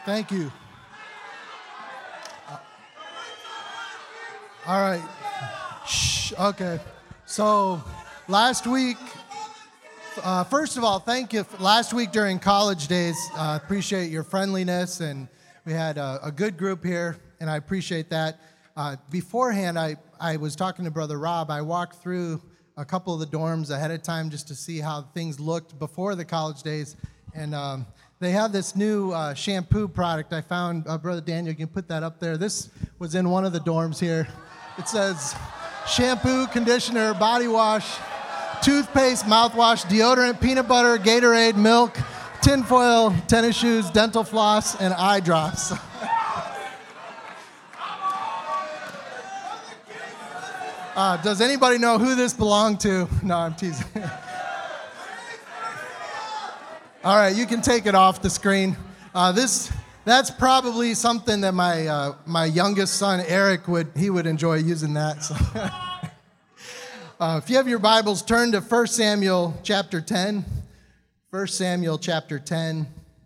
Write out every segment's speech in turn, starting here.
Thank you. All right. Shh. Okay. So last week, first of all, thank you. Last week during college days, appreciate your friendliness, and we had a good group here, and I appreciate that. Beforehand, I was talking to Brother Rob. I walked through a couple of the dorms ahead of time just to see how things looked before the college days, and they have this new shampoo product I found. Brother Daniel, you can put that up there. This was in one of the dorms here. It says shampoo, conditioner, body wash, toothpaste, mouthwash, deodorant, peanut butter, Gatorade, milk, tinfoil, tennis shoes, dental floss, and eye drops. Does anybody know who this belonged to? No, I'm teasing. All right, you can take it off the screen. That's probably something that my youngest son, Eric, would enjoy using that. So. If you have your Bibles, turn to 1 Samuel chapter 10. 1 Samuel chapter 10.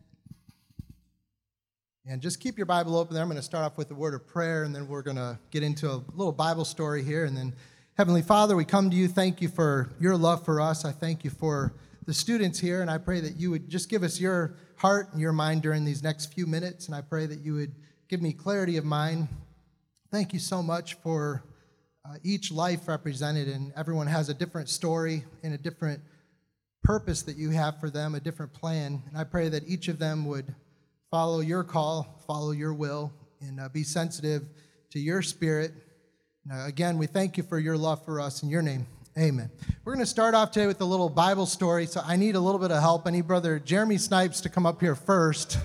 And just keep your Bible open there. I'm going to start off with a word of prayer, and then we're going to get into a little Bible story here. And then, Heavenly Father, we come to you. Thank you for your love for us. I thank you for the students here, and I pray that you would just give us your heart and your mind during these next few minutes, and I pray that you would give me clarity of mind. Thank you so much for each life represented, and everyone has a different story and a different purpose that you have for them, a different plan, and I pray that each of them would follow your call, follow your will, and be sensitive to your spirit. Again, we thank you for your love for us. In your name, amen. We're going to start off today with a little Bible story, so I need a little bit of help. I need Brother Jeremy Snipes to come up here first.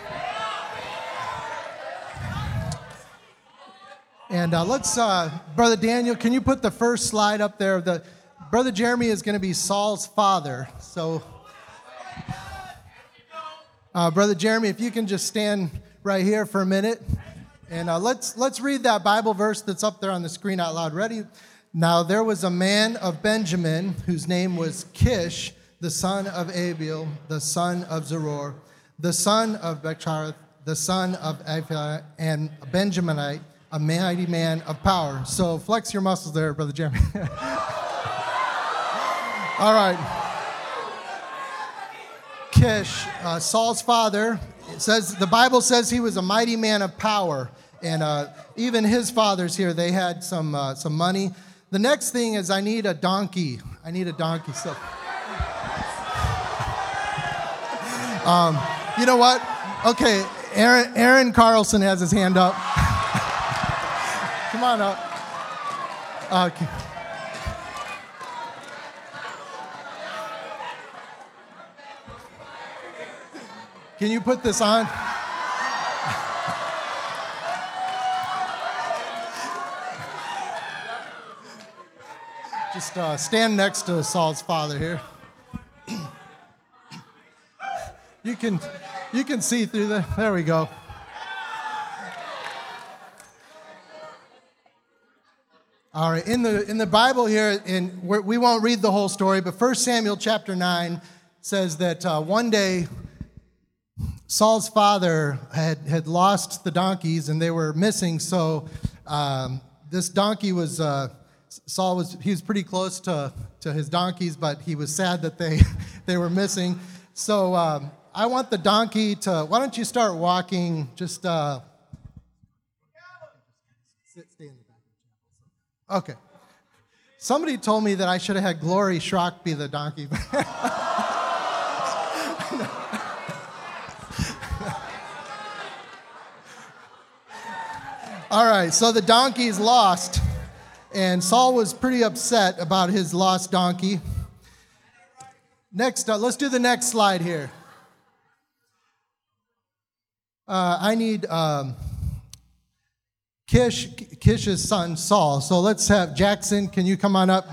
And Brother Daniel, can you put the first slide up there? Brother Jeremy is going to be Saul's father. So, Brother Jeremy, if you can just stand right here for a minute. And let's read that Bible verse that's up there on the screen out loud. Ready? Now there was a man of Benjamin whose name was Kish, the son of Abiel, the son of Zeror, the son of Becharath, the son of Aphiah, and a Benjaminite, a mighty man of power. So flex your muscles there, Brother Jeremy. All right. Kish, Saul's father, the Bible says he was a mighty man of power. And even his fathers here, they had some money. The next thing is I need a donkey. So, you know what? Okay, Aaron Carlson has his hand up. Come on up. Okay. Can you put this on? Just stand next to Saul's father here. You can see through there we go. All right, in the Bible here, we won't read the whole story, but 1 Samuel chapter 9 says that one day Saul's father had lost the donkeys and they were missing. So this donkey was he was pretty close to his donkeys, but he was sad that they were missing. So I want the donkey to. Why don't you start walking? Just stay in the back. Okay. Somebody told me that I should have had Glory Schrock be the donkey. All right, so the donkey is lost, and Saul was pretty upset about his lost donkey. Next, let's do the next slide here. I need Kish's son, Saul. So let's have Jackson, can you come on up?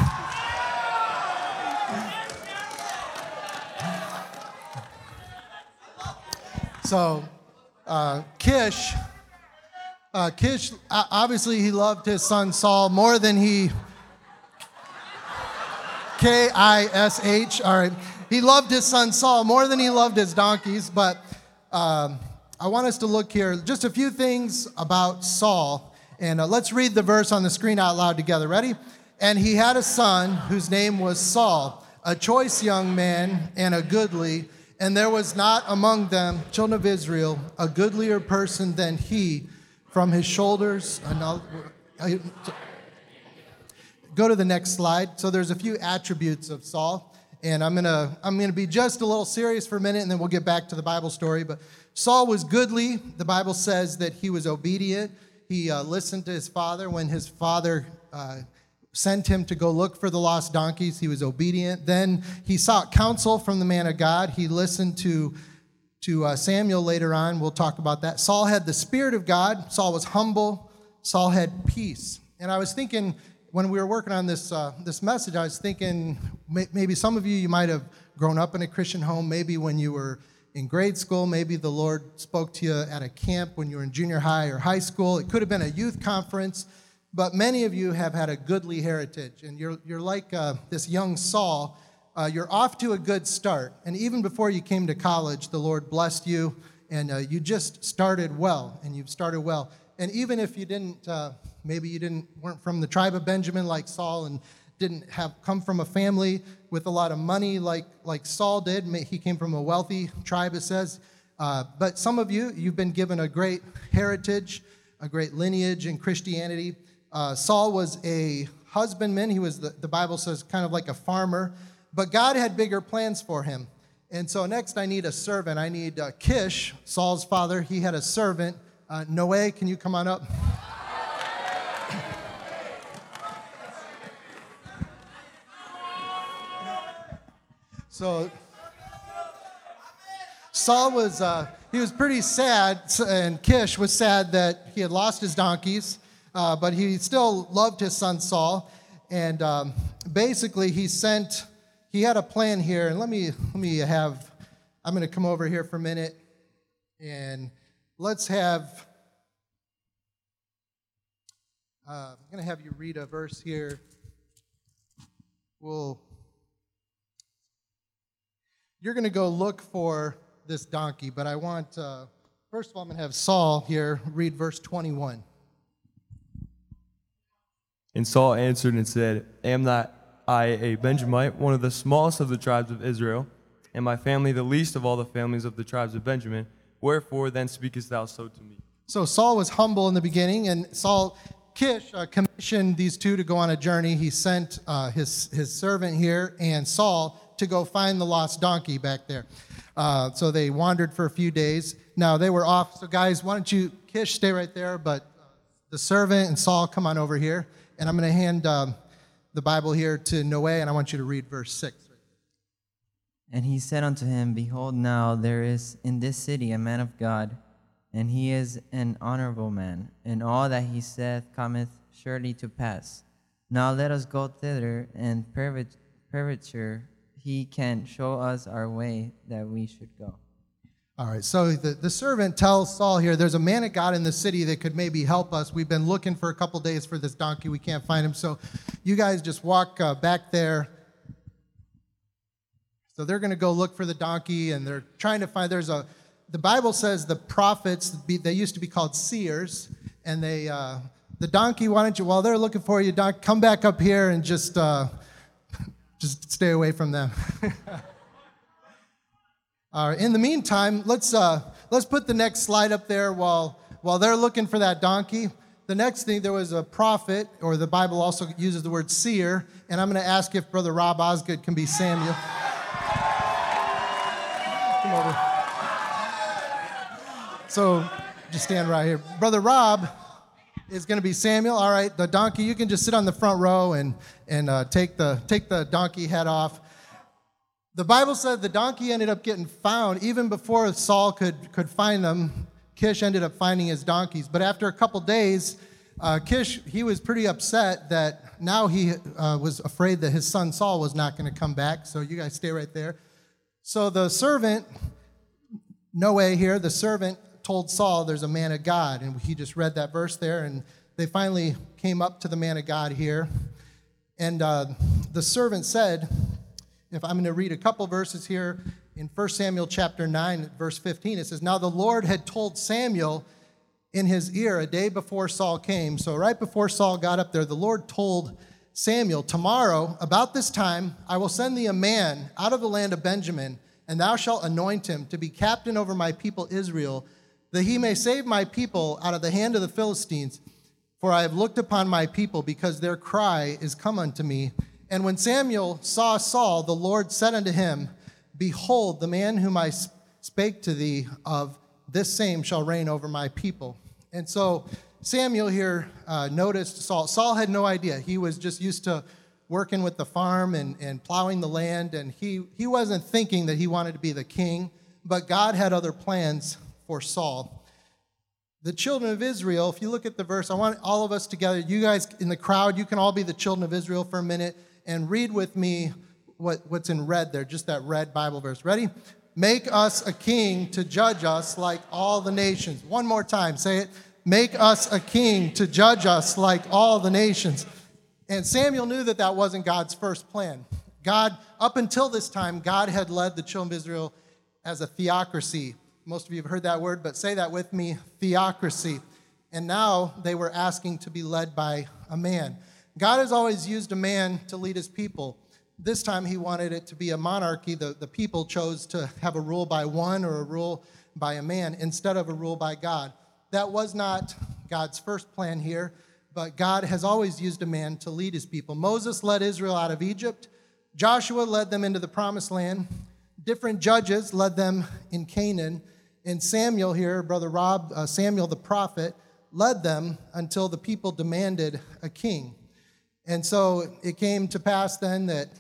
So Kish, obviously he loved his son Saul more than he, Kish, all right. He loved his son Saul more than he loved his donkeys, but I want us to look here, just a few things about Saul. And let's read the verse on the screen out loud together. Ready? And he had a son whose name was Saul, a choice young man and a goodly, and there was not among them, children of Israel, a goodlier person than he. From his shoulders, go to the next slide. So there's a few attributes of Saul, and I'm gonna be just a little serious for a minute, and then we'll get back to the Bible story. But Saul was goodly. The Bible says that he was obedient. He listened to his father when his father sent him to go look for the lost donkeys. He was obedient. Then he sought counsel from the man of God. He listened to Samuel later on. We'll talk about that. Saul had the Spirit of God. Saul was humble. Saul had peace. And I was thinking, when we were working on this message, I was thinking maybe some of you might have grown up in a Christian home. Maybe when you were in grade school, maybe the Lord spoke to you at a camp when you were in junior high or high school. It could have been a youth conference. But many of you have had a goodly heritage. And you're like this young Saul. You're off to a good start. And even before you came to college, the Lord blessed you, and you just started well, and you've started well. And even if you didn't, weren't from the tribe of Benjamin like Saul, and didn't have come from a family with a lot of money like Saul did. He came from a wealthy tribe, it says. But some of you've been given a great heritage, a great lineage in Christianity. Saul was a husbandman. He was, the Bible says, kind of like a farmer. But God had bigger plans for him. And so next I need a servant. I need Kish, Saul's father. He had a servant. Noé, can you come on up? So Saul was, he was pretty sad, and Kish was sad that he had lost his donkeys, but he still loved his son Saul. And basically he had a plan here, and I'm going to come over here for a minute, and I'm going to have you read a verse here. You're going to go look for this donkey, but I want, first of all, I'm going to have Saul here read verse 21. And Saul answered and said, Am not I a Benjamite, one of the smallest of the tribes of Israel, and my family the least of all the families of the tribes of Benjamin? Wherefore then speakest thou so to me? So Saul was humble in the beginning, and Kish commissioned these two to go on a journey. He sent his servant here and Saul to go find the lost donkey back there. So they wandered for a few days. Now they were off. So guys, why don't you, Kish, stay right there, but the servant and Saul, come on over here. And I'm going to hand the Bible here to Noé, and I want you to read verse 6. And he said unto him, Behold, now there is in this city a man of God, and he is an honorable man, and all that he saith cometh surely to pass. Now let us go thither, and peradventure he can show us our way that we should go. All right, so the servant tells Saul here, there's a man of God in the city that could maybe help us. We've been looking for a couple days for this donkey. We can't find him. So you guys just walk back there. So they're going to go look for the donkey, and they're trying to find, the Bible says the prophets, they used to be called seers, and the donkey, why don't you, while they're looking for you, come back up here and just stay away from them. All right, in the meantime, let's put the next slide up there while they're looking for that donkey. The next thing, there was a prophet, or the Bible also uses the word seer, and I'm going to ask if Brother Rob Osgood can be Samuel. Come over. So just stand right here. Brother Rob is going to be Samuel. All right, the donkey, you can just sit on the front row and take the donkey head off. The Bible said the donkey ended up getting found even before Saul could find them. Kish ended up finding his donkeys. But after a couple days, Kish, he was pretty upset that now he was afraid that his son Saul was not going to come back. So you guys stay right there. So the servant, Noé here, the servant told Saul there's a man of God. And he just read that verse there. And they finally came up to the man of God here. And the servant said, if I'm going to read a couple verses here in 1 Samuel chapter 9, verse 15. It says, "Now the Lord had told Samuel in his ear a day before Saul came." So right before Saul got up there, the Lord told Samuel, "Tomorrow, about this time, I will send thee a man out of the land of Benjamin, and thou shalt anoint him to be captain over my people Israel, that he may save my people out of the hand of the Philistines. For I have looked upon my people, because their cry is come unto me." And when Samuel saw Saul, the Lord said unto him, "Behold, the man whom I spake to thee of, this same shall reign over my people." And so Samuel here noticed Saul. Saul had no idea. He was just used to working with the farm and plowing the land, and he wasn't thinking that he wanted to be the king, but God had other plans for Saul. The children of Israel, if you look at the verse, I want all of us together, you guys in the crowd, you can all be the children of Israel for a minute and read with me what's in red there, just that red Bible verse. Ready? "Make us a king to judge us like all the nations." One more time, say it. "Make us a king to judge us like all the nations." And Samuel knew that that wasn't God's first plan. God, up until this time, God had led the children of Israel as a theocracy. Most of you have heard that word, but say that with me, theocracy. And now they were asking to be led by a man. God has always used a man to lead his people. This time he wanted it to be a monarchy. The people chose to have a rule by one or a rule by a man instead of a rule by God. That was not God's first plan here, but God has always used a man to lead his people. Moses led Israel out of Egypt. Joshua led them into the promised land. Different judges led them in Canaan. And Samuel here, Brother Rob, Samuel the prophet, led them until the people demanded a king. And so it came to pass then that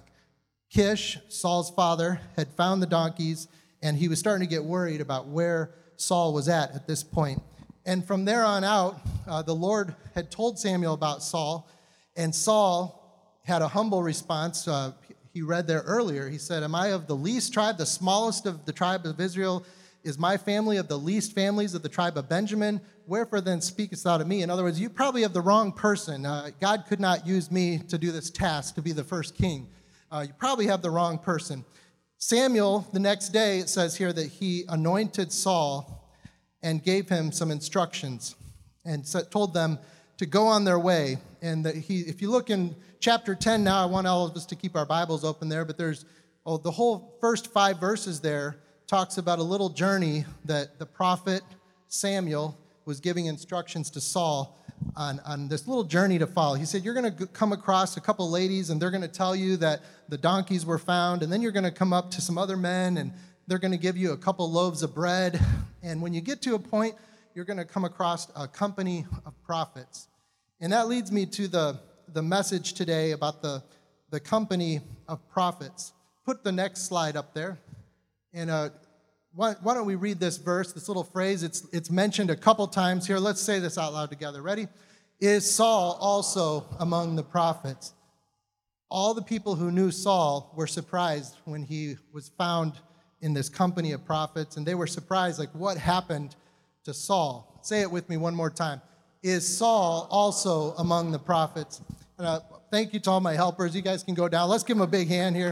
Kish, Saul's father, had found the donkeys, and he was starting to get worried about where Saul was at this point. And from there on out, the Lord had told Samuel about Saul, and Saul had a humble response. He read there earlier, he said, "Am I of the least tribe, the smallest of the tribe of Israel? Is my family of the least families of the tribe of Benjamin? Wherefore then speakest thou to me?" In other words, you probably have the wrong person. God could not use me to do this task, to be the first king. You probably have the wrong person. Samuel, the next day, it says here that he anointed Saul and gave him some instructions and told them to go on their way. And if you look in chapter 10 now, I want all of us to keep our Bibles open there, but there's the whole first 5 verses there talks about a little journey that the prophet Samuel was giving instructions to Saul on this little journey to follow. He said, you're going to come across a couple ladies, and they're going to tell you that the donkeys were found, and then you're going to come up to some other men, and they're going to give you a couple loaves of bread. And when you get to a point, you're going to come across a company of prophets. And that leads me to the message today about the company of prophets. Put the next slide up there. And why don't we read this verse, this little phrase? It's mentioned a couple times here. Let's say this out loud together. Ready? "Is Saul also among the prophets?" All the people who knew Saul were surprised when he was found in this company of prophets, and they were surprised, like, what happened to Saul? Say it with me one more time. Is Saul also among the prophets? And thank you to all my helpers. You guys can go down. Let's give them a big hand here.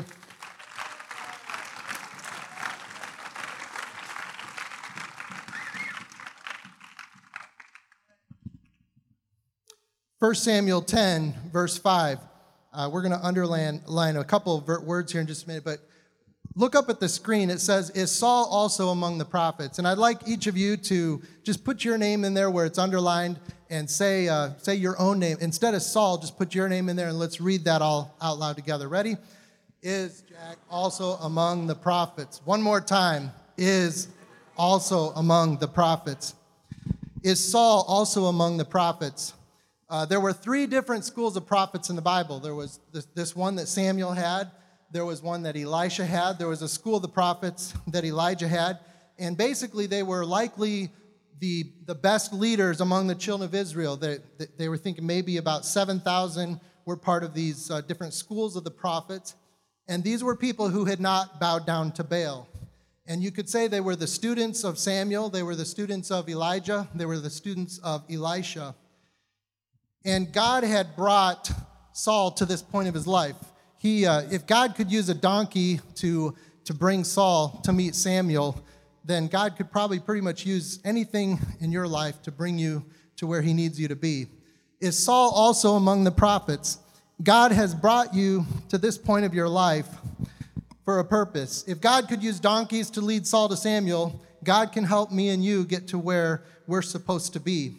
First Samuel 10, verse 5. We're going to underline a couple of words here in just a minute, but look up at the screen. It says, "Is Saul also among the prophets?" And I'd like each of you to just put your name in there where it's underlined and say your own name. Instead of Saul, just put your name in there, and let's read that all out loud together. Ready? Is Jack also among the prophets? One more time. Is also among the prophets. Is Saul also among the prophets? There were 3 different schools of prophets in the Bible. There was this one that Samuel had. There was one that Elisha had. There was a school of the prophets that Elijah had. And basically, they were likely the best leaders among the children of Israel. They were thinking maybe about 7,000 were part of these different schools of the prophets. And these were people who had not bowed down to Baal. And you could say they were the students of Samuel. They were the students of Elijah. They were the students of Elisha. And God had brought Saul to this point of his life. If God could use a donkey to to bring Saul to meet Samuel, then God could probably pretty much use anything in your life to bring you to where he needs you to be. Is Saul also among the prophets? God has brought you to this point of your life for a purpose. If God could use donkeys to lead Saul to Samuel, God can help me and you get to where we're supposed to be.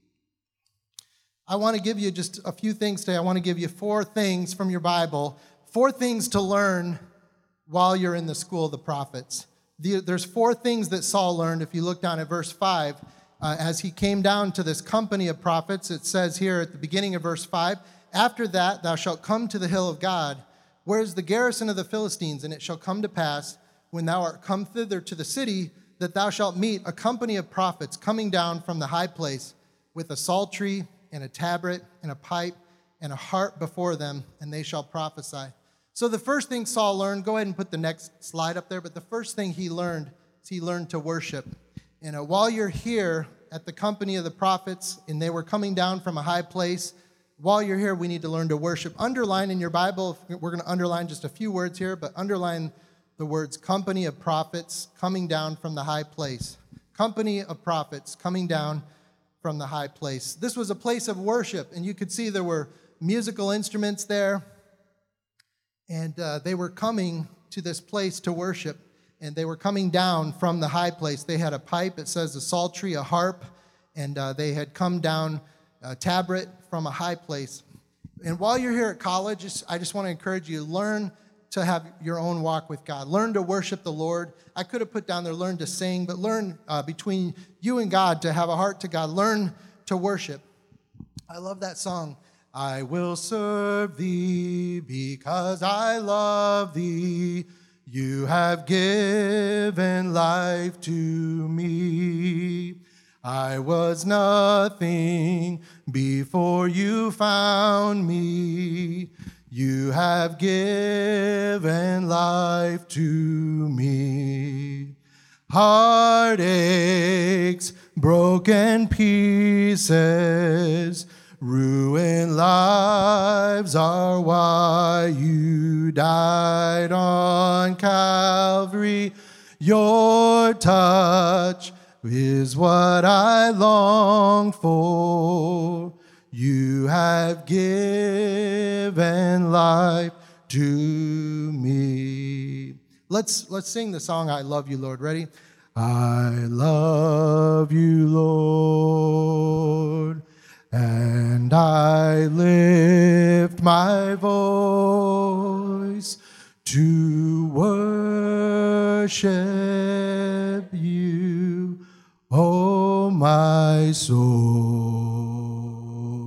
I want to give you just a few things today. I want to give you 4 things from your Bible, 4 things to learn while you're in the school of the prophets. There's 4 things that Saul learned. If you look down at verse 5, as he came down to this company of prophets, it says here at the beginning of verse 5, "After that thou shalt come to the hill of God, where is the garrison of the Philistines, and it shall come to pass, when thou art come thither to the city, that thou shalt meet a company of prophets coming down from the high place, with a psaltery and a tabret and a pipe and a harp before them, and they shall prophesy." So the first thing Saul learned, go ahead and put the next slide up there, but the first thing he learned is he learned to worship. And while you're here at the company of the prophets, and they were coming down from a high place, while you're here, we need to learn to worship. Underline in your Bible, we're going to underline just a few words here, but underline the words company of prophets coming down from the high place. Company of prophets coming down from the high place. This was a place of worship, and you could see there were musical instruments there, and they were coming to this place to worship, and they were coming down from the high place. They had a pipe, it says a psaltery, a harp, and they had come down a tabret from a high place. And while you're here at college, I just want to encourage you, learn to have your own walk with God. Learn to worship the Lord. I could have put down there, learn to sing, but learn between you and God to have a heart to God. Learn to worship. I love that song. I will serve thee because I love thee. You have given life to me. I was nothing before you found me. You have given life to me. Heartaches, broken pieces, ruined lives are why you died on Calvary. Your touch is what I long for. You have given life to me. Let's sing the song, I Love You, Lord. Ready? I love you, Lord, and I lift my voice to worship you, oh my soul,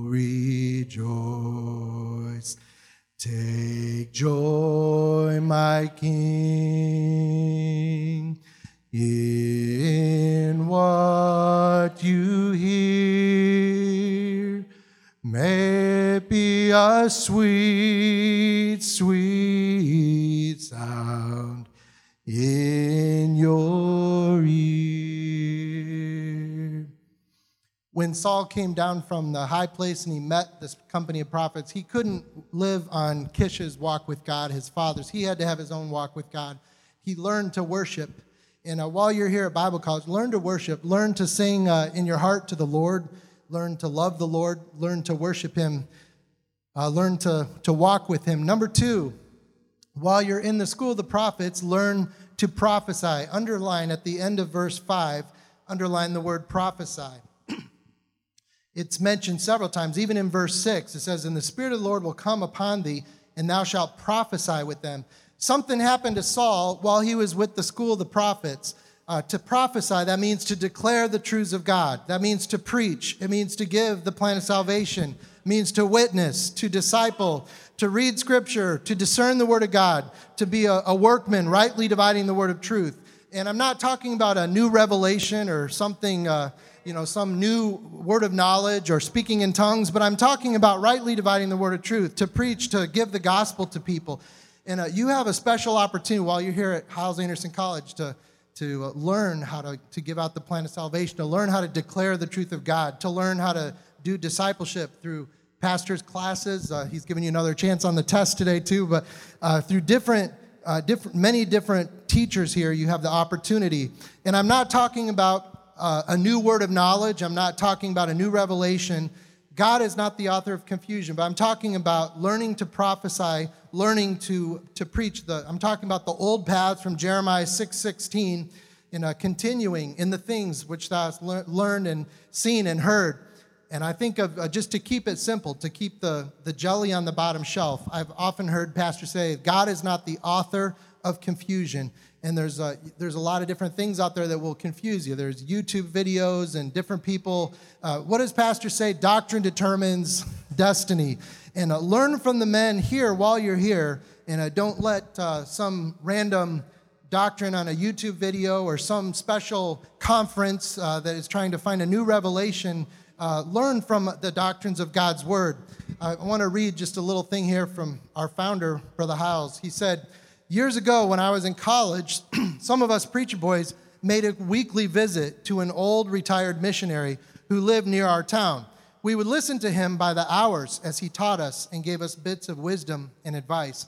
rejoice. Take joy, my King, in what you hear. May it be a sweet, sweet sound in your ear. When Saul came down from the high place and he met this company of prophets, he couldn't live on Kish's walk with God, his father's. He had to have his own walk with God. He learned to worship. And while you're here at Bible college, learn to worship. Learn to sing in your heart to the Lord. Learn to love the Lord. Learn to worship him. Learn to walk with him. Number 2, while you're in the school of the prophets, learn to prophesy. Underline at the end of verse 5, underline the word prophesy. It's mentioned several times, even in verse 6. It says, "And the Spirit of the Lord will come upon thee, and thou shalt prophesy with them." Something happened to Saul while he was with the school of the prophets. To prophesy, that means to declare the truths of God. That means to preach. It means to give the plan of salvation. It means to witness, to disciple, to read Scripture, to discern the Word of God, to be a workman, rightly dividing the word of truth. And I'm not talking about a new revelation or something, some new word of knowledge or speaking in tongues, but I'm talking about rightly dividing the word of truth, to preach, to give the gospel to people. And you have a special opportunity while you're here at Hyles-Anderson College to learn how to give out the plan of salvation, to learn how to declare the truth of God, to learn how to do discipleship through pastors' classes. He's giving you another chance on the test today too, but through different many different teachers here. You have the opportunity. And I'm not talking about a new word of knowledge. I'm not talking about a new revelation. God is not the author of confusion, but I'm talking about learning to prophesy, learning to preach. I'm talking about the old paths from Jeremiah 6:16, and continuing in the things which thou hast learned and seen and heard. And I think of, just to keep it simple, to keep the jelly on the bottom shelf, I've often heard pastors say, God is not the author of confusion. And there's a lot of different things out there that will confuse you. There's YouTube videos and different people. What does pastor say? Doctrine determines destiny. And learn from the men here while you're here. And don't let some random doctrine on a YouTube video or some special conference that is trying to find a new revelation learn from the doctrines of God's word. I want to read just a little thing here from our founder, Brother Howells. He said, years ago when I was in college, some of us preacher boys made a weekly visit to an old retired missionary who lived near our town. We would listen to him by the hours as he taught us and gave us bits of wisdom and advice.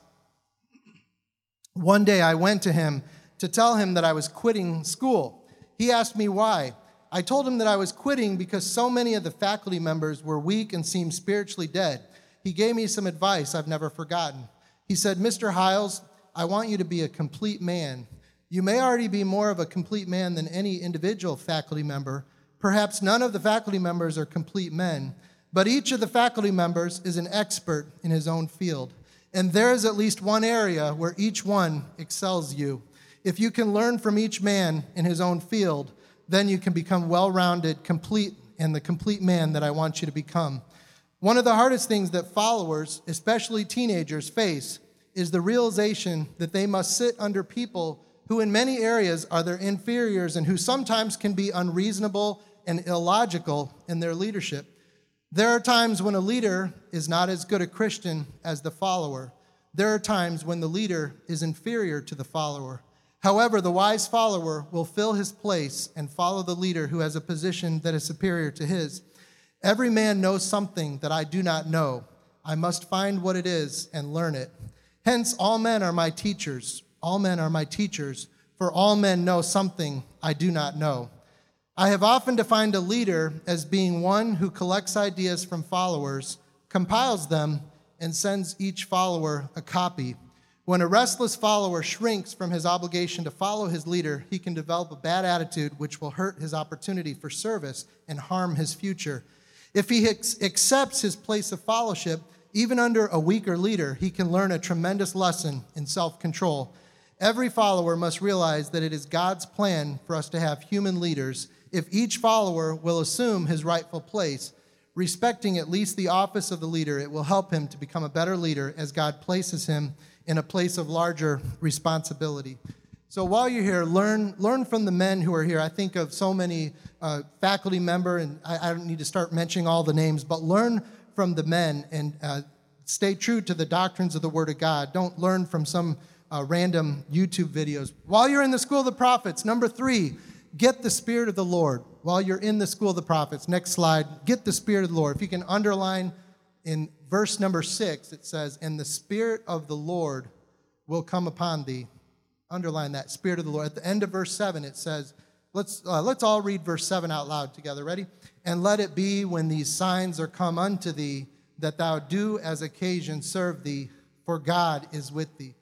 One day I went to him to tell him that I was quitting school. He asked me why. I told him that I was quitting because so many of the faculty members were weak and seemed spiritually dead. He gave me some advice I've never forgotten. He said, Mr. Hiles, I want you to be a complete man. You may already be more of a complete man than any individual faculty member. Perhaps none of the faculty members are complete men, but each of the faculty members is an expert in his own field. And there is at least one area where each one excels you. If you can learn from each man in his own field, then you can become well-rounded, complete, and the complete man that I want you to become. One of the hardest things that followers, especially teenagers, face is the realization that they must sit under people who in many areas are their inferiors and who sometimes can be unreasonable and illogical in their leadership. There are times when a leader is not as good a Christian as the follower. There are times when the leader is inferior to the follower. However, the wise follower will fill his place and follow the leader who has a position that is superior to his. Every man knows something that I do not know. I must find what it is and learn it. Hence, all men are my teachers. All men are my teachers, for all men know something I do not know. I have often defined a leader as being one who collects ideas from followers, compiles them, and sends each follower a copy. When a restless follower shrinks from his obligation to follow his leader, he can develop a bad attitude which will hurt his opportunity for service and harm his future. If he accepts his place of fellowship, even under a weaker leader, he can learn a tremendous lesson in self-control. Every follower must realize that it is God's plan for us to have human leaders. If each follower will assume his rightful place, respecting at least the office of the leader, it will help him to become a better leader as God places him in a place of larger responsibility. So while you're here, learn from the men who are here. I think of so many faculty member, and I don't need to start mentioning all the names, but learn from the men and stay true to the doctrines of the Word of God. Don't learn from some random YouTube videos. While you're in the school of the prophets, number 3, get the Spirit of the Lord. While you're in the school of the prophets, next slide, get the Spirit of the Lord. If you can underline in verse number 6, it says, and the Spirit of the Lord will come upon thee. Underline that, Spirit of the Lord. At the end of verse 7, it says, let's all read verse 7 out loud together. Ready? And let it be when these signs are come unto thee, that thou do as occasion serve thee, for God is with thee.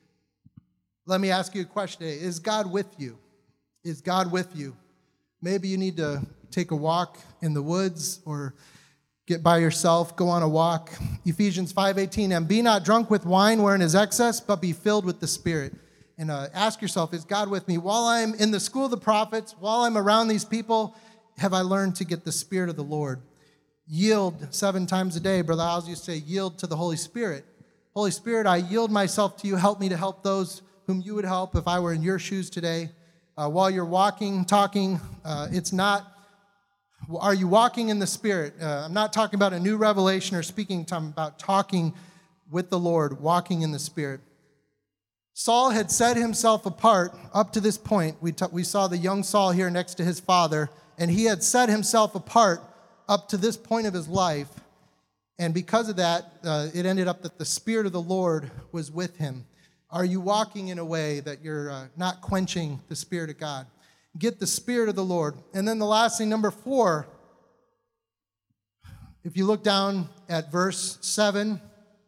Let me ask you a question today. Is God with you? Is God with you? Maybe you need to take a walk in the woods or get by yourself, go on a walk. Ephesians 5:18, and be not drunk with wine wherein is excess, but be filled with the Spirit. And ask yourself, is God with me? While I'm in the school of the prophets, while I'm around these people, have I learned to get the Spirit of the Lord? Yield 7 times a day. Brother Howells used to say, yield to the Holy Spirit. Holy Spirit, I yield myself to you. Help me to help those whom you would help if I were in your shoes today. While you're walking, talking, it's not, are you walking in the Spirit? I'm not talking about a new revelation or speaking, I'm about talking with the Lord, walking in the Spirit. Saul had set himself apart up to this point. We saw the young Saul here next to his father, and he had set himself apart up to this point of his life. And because of that, it ended up that the Spirit of the Lord was with him. Are you walking in a way that you're not quenching the Spirit of God? Get the Spirit of the Lord. And then the last thing, number 4, if you look down at verse 7,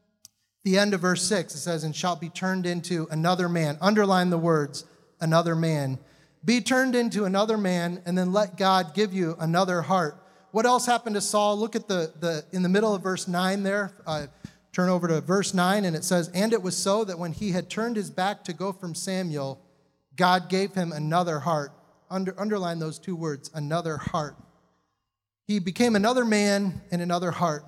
the end of verse 6, it says, and shall be turned into another man. Underline the words, another man. Be turned into another man, and then let God give you another heart. What else happened to Saul? Look at the in the middle of verse 9 there. Turn over to verse 9, and it says, and it was so that when he had turned his back to go from Samuel, God gave him another heart. Underline those 2 words, another heart. He became another man and another heart.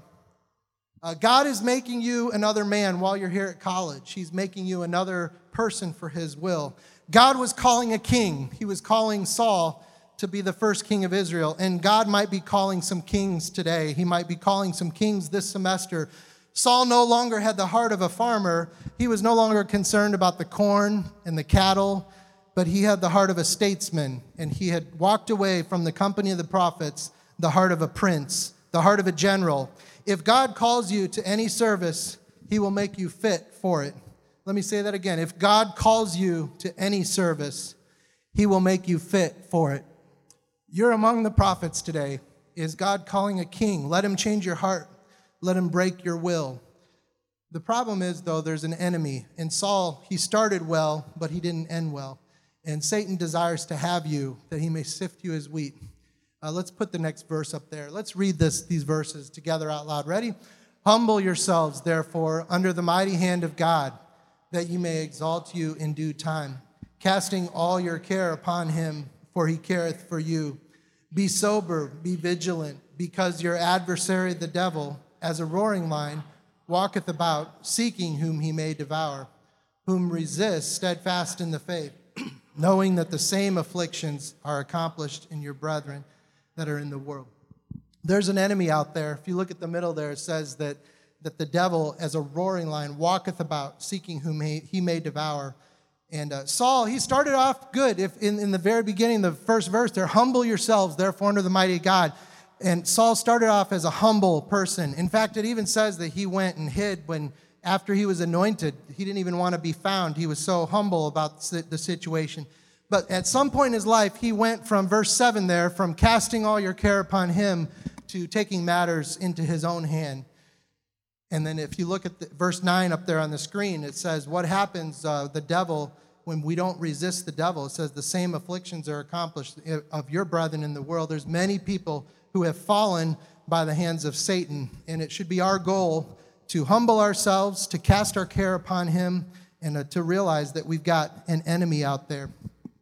God is making you another man while you're here at college. He's making you another person for his will. God was calling a king. He was calling Saul to be the first king of Israel. And God might be calling some kings today. He might be calling some kings this semester. Saul no longer had the heart of a farmer. He was no longer concerned about the corn and the cattle, but he had the heart of a statesman. And he had walked away from the company of the prophets, the heart of a prince, the heart of a general. If God calls you to any service, he will make you fit for it. Let me say that again. If God calls you to any service, he will make you fit for it. You're among the prophets today. Is God calling a king? Let him change your heart. Let him break your will. The problem is, though, there's an enemy. And Saul, he started well, but he didn't end well. And Satan desires to have you, that he may sift you as wheat. Let's put the next verse up there. Let's read these verses together out loud. Ready? Humble yourselves, therefore, under the mighty hand of God, that he may exalt you in due time, casting all your care upon him, for he careth for you. Be sober, be vigilant, because your adversary the devil, as a roaring lion, walketh about, seeking whom he may devour, whom resist steadfast in the faith, knowing that the same afflictions are accomplished in your brethren that are in the world. There's an enemy out there. If you look at the middle there, it says that the devil, as a roaring lion, walketh about, seeking whom he may devour. And Saul, he started off good. If in the very beginning, the first verse there, humble yourselves, therefore, under the mighty God. And Saul started off as a humble person. In fact, it even says that he went and hid after he was anointed. He didn't even want to be found. He was so humble about the situation. But at some point in his life, he went from verse 7 there, from casting all your care upon him to taking matters into his own hand. And then if you look at verse 9 up there on the screen, it says, what happens, the devil, when we don't resist the devil? It says, the same afflictions are accomplished of your brethren in the world. There's many people who have fallen by the hands of Satan. And it should be our goal to humble ourselves, to cast our care upon him, and to realize that we've got an enemy out there.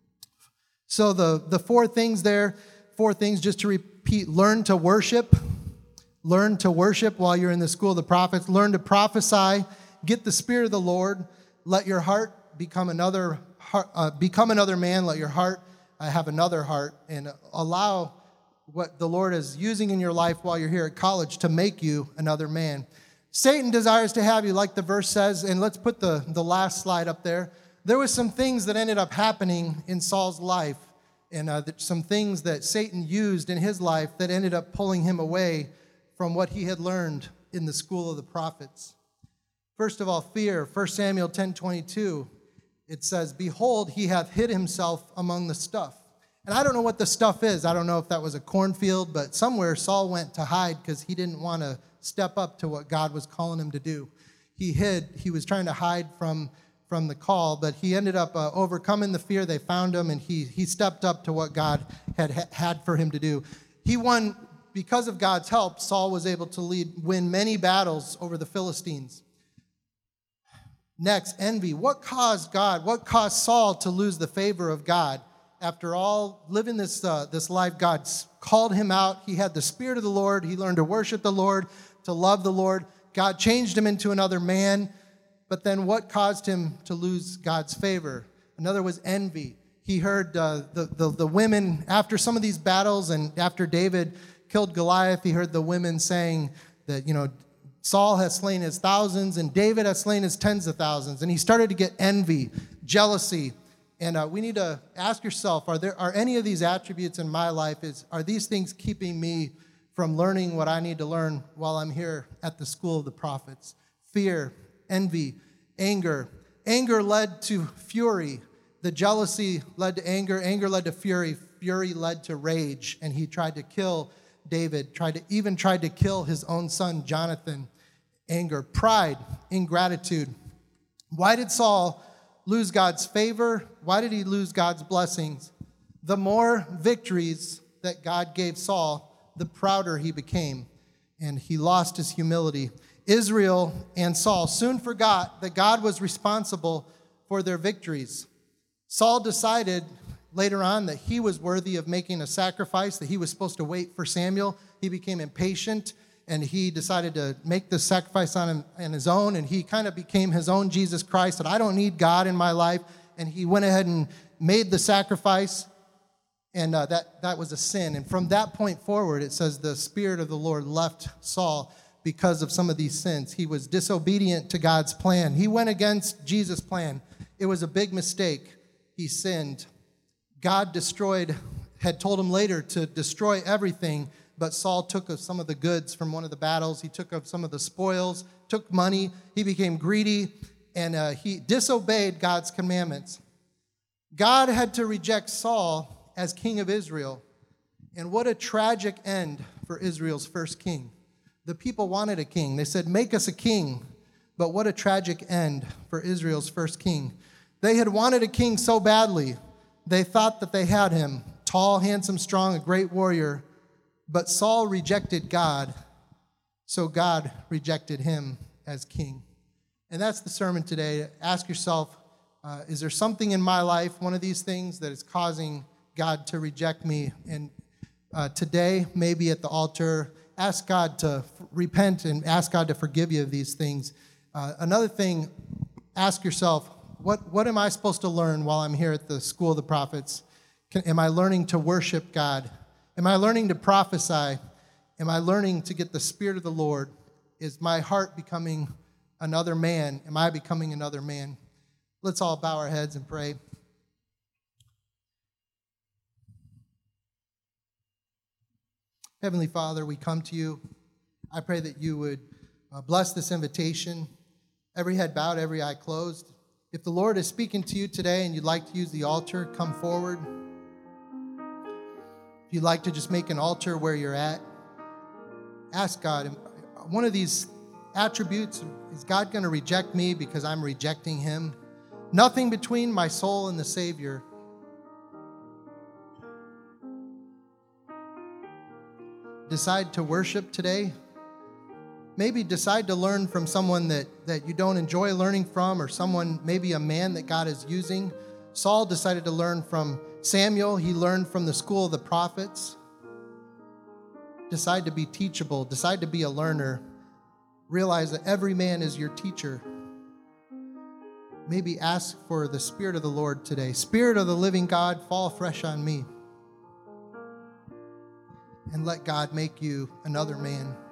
So the 4 things there, 4 things just to repeat: learn to worship. Learn to worship while you're in the school of the prophets. Learn to prophesy. Get the Spirit of the Lord. Let your heart become another man. Let your heart have another heart, and allow what the Lord is using in your life while you're here at college to make you another man. Satan desires to have you, like the verse says, and let's put the last slide up there. There was some things that ended up happening in Saul's life, and some things that Satan used in his life that ended up pulling him away from what he had learned in the school of the prophets. First of all, fear. 1 Samuel 10:22, it says, behold, he hath hid himself among the stuff. And I don't know what the stuff is. I don't know if that was a cornfield, but somewhere Saul went to hide because he didn't want to step up to what God was calling him to do. He hid. He was trying to hide from the call, but he ended up overcoming the fear. They found him, and he stepped up to what God had for him to do. He won. Because of God's help, Saul was able to win many battles over the Philistines. Next, envy. What caused Saul to lose the favor of God? After all, living this life, God called him out. He had the Spirit of the Lord. He learned to worship the Lord, to love the Lord. God changed him into another man. But then what caused him to lose God's favor? Another was envy. He heard the women, after some of these battles and after David killed Goliath, he heard the women saying that, Saul has slain his thousands and David has slain his tens of thousands. And he started to get envy, jealousy. And we need to ask yourself, are any of these attributes in my life, are these things keeping me from learning what I need to learn while I'm here at the school of the prophets? Fear, envy, anger. Anger led to fury. The jealousy led to anger. Anger led to fury. Fury led to rage. And he tried to kill David, tried to kill his own son, Jonathan. Anger, pride, ingratitude. Why did Saul lose God's favor? Why did he lose God's blessings? The more victories that God gave Saul, the prouder he became, and he lost his humility. Israel and Saul soon forgot that God was responsible for their victories. Saul decided later on that he was worthy of making a sacrifice, that he was supposed to wait for Samuel. He became impatient, and he decided to make the sacrifice on his own, and he kind of became his own Jesus Christ, that I don't need God in my life, and he went ahead and made the sacrifice, and that was a sin. And from that point forward, it says the Spirit of the Lord left Saul because of some of these sins. He was disobedient to God's plan. He went against Jesus' plan. It was a big mistake. He sinned. God had told him later to destroy everything, but Saul took of some of the goods from one of the battles. He took of some of the spoils, took money. He became greedy, and he disobeyed God's commandments. God had to reject Saul as king of Israel. And what a tragic end for Israel's first king. The people wanted a king. They said, make us a king. But what a tragic end for Israel's first king. They had wanted a king so badly. They thought that they had him, tall, handsome, strong, a great warrior. But Saul rejected God, so God rejected him as king. And that's the sermon today. Ask yourself, is there something in my life, one of these things, that is causing God to reject me? And today, maybe at the altar, ask God to repent and ask God to forgive you of these things. Another thing, ask yourself, what am I supposed to learn while I'm here at the School of the Prophets? Am I learning to worship God? Am I learning to prophesy? Am I learning to get the Spirit of the Lord? Is my heart becoming another man? Am I becoming another man? Let's all bow our heads and pray. Heavenly Father, we come to you. I pray that you would bless this invitation. Every head bowed, every eye closed. If the Lord is speaking to you today and you'd like to use the altar, come forward. If you'd like to just make an altar where you're at, ask God, one of these attributes, is God going to reject me because I'm rejecting him? Nothing between my soul and the Savior. Decide to worship today. Maybe decide to learn from someone that you don't enjoy learning from, or someone, maybe a man that God is using. Saul decided to learn from Samuel. He learned from the school of the prophets. Decide to be teachable. Decide to be a learner. Realize that every man is your teacher. Maybe ask for the Spirit of the Lord today. Spirit of the living God, fall fresh on me. And let God make you another man.